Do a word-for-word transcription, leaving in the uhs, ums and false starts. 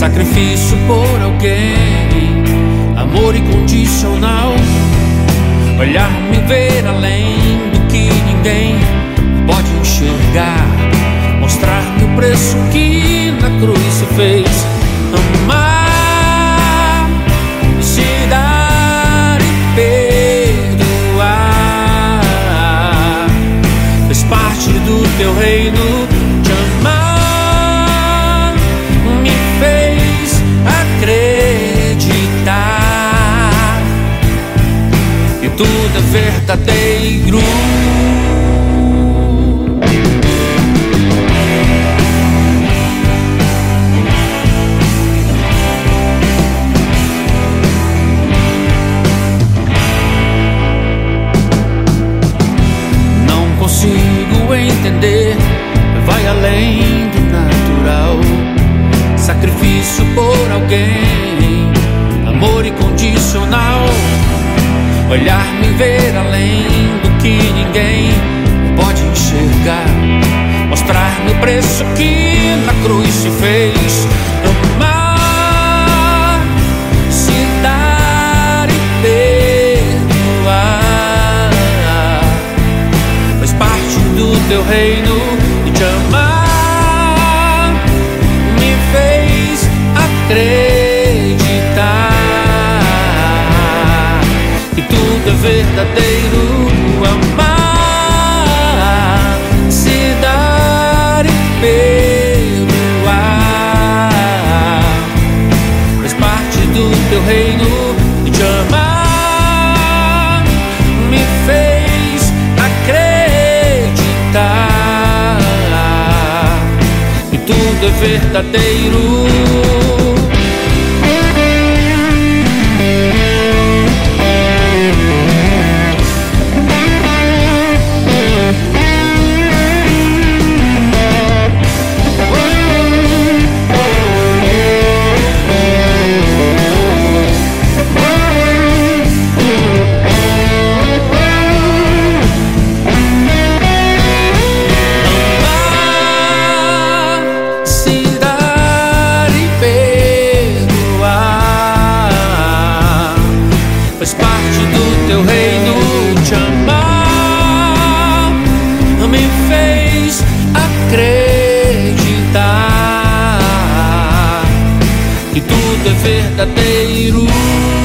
sacrifício por alguém, amor incondicional. Olhar-me e ver além do que ninguém pode enxergar, mostrar-me o preço que na cruz se fez. Amar, se dar e perdoar, fez parte do teu reino. Te amar me fez acreditar que tudo é verdadeiro. Consigo entender, vai além do natural. Sacrifício por alguém, amor incondicional. Olhar-me e ver além do que ninguém pode enxergar, mostrar-me o preço que na cruz se fez. Amar, se dar e perdoar, faz parte do teu reino. E te amar me fez acreditar que tudo é verdadeiro. Amar, se dar e perdoar, faz parte do teu reino. E te amar me fez acreditar que tudo é verdadeiro. Faz parte do teu reino. Te amar me fez acreditar que tudo é verdadeiro.